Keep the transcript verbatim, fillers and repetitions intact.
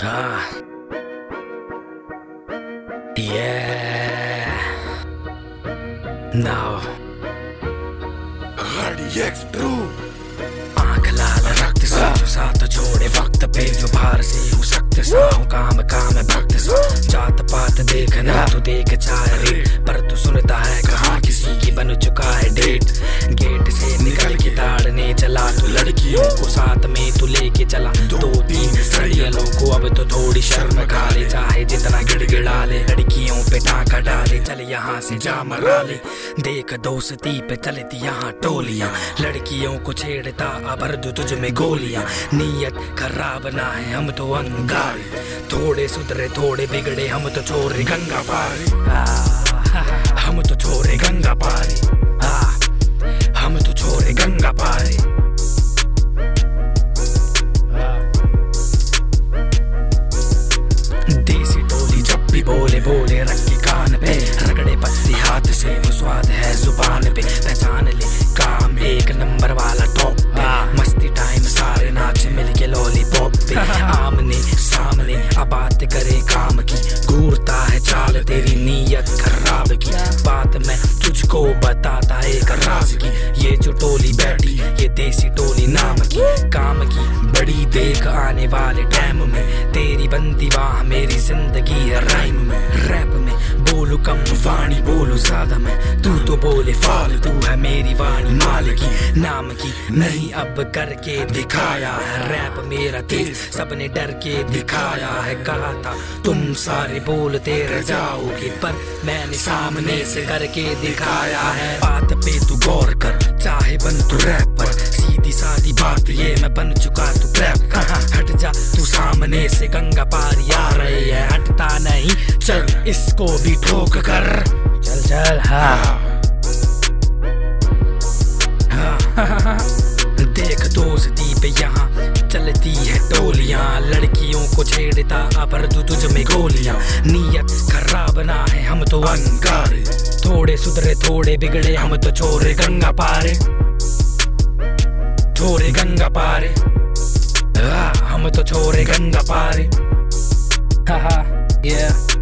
Ah, yeah. Now, X two आंख लाल रक्त सा जो साथ छोड़े वक्त पे जो बाहर से हूँ सख्त सा हूँ काम काम भक्त सा जात पात देखना तो देख चाहे रे पर तू सुनता है कहाँ किसी की बन चुका है डेट गेट से निकल के ताड़ने चला तू लड़कियों को साथ में तू लेके चला दो तीन सड़ियों को अब तो थोड़ी शर्म खा ले चाहे जितना गिड़गिड़ा ले लड़कियों पे टाका डाले चल यहाँ से जा मरा ले देख दोस्ती पे चलती यहाँ टोलियां लड़कियों को छेड़ता अबर जो तुझ में गोलियां नीयत खराब ना है हम तो अंगारे थोड़े सुधरे थोड़े बिगड़े हम तो छोरे गंगा पारे हम तो छोरे गंगा पारे हम तो छोरे गंगा पारे देसी टोली जब भी बोले बोले रख के कान पे रगड़े पत्ती हाथ से वो स्वाद है जुबान पे पहचान ले काम एक नंबर वाला टॉप मस्ती टाइम सारे नाच मिल के लॉलीपॉप पे आमने सामने अब बात करे काम की घूरता है चाल तेरी नीयत खराब की बात मैं तुझको बताता एक राज की ये जो टोली बैठी ये देसी टोली नाम की काम की बड़ी देख आने वाले टाइम में तेरी बंदी बाह मेरी जिंदगी है राइम में रैप में बोलू कम वाणी बोलू ज्यादा मैं तू तो बोले फालतू है मेरी वाणी मालिकी नाम की नहीं अब करके दिखाया है रैप मेरा तेज सबने डर के दिखाया है कहा था तुम सारे बोलते रह जाओगे पर मैंने सामने से करके दिखाया है बात पे तू गौर कर चाहे बन तू रैपर सीधी सादी बात ये मैं बन चुका तू ट्रैप कहाँ हट जा तू सामने से गंगा पारी आ रही है हटता नहीं चल इसको भी ठोक कर चल चल हाँ देख दोस्ती पे यहाँ चलती है टोलियां लड़कियों को छेड़ता पर तू तुझ में गोलियां नीयत खराब ना है हम तो अंगारे थोड़े सुधरे थोड़े बिगड़े हम तो छोरे गंगा पारे छोरे गंगा पारे हम तो छोरे गंगा पारे हा हा yeah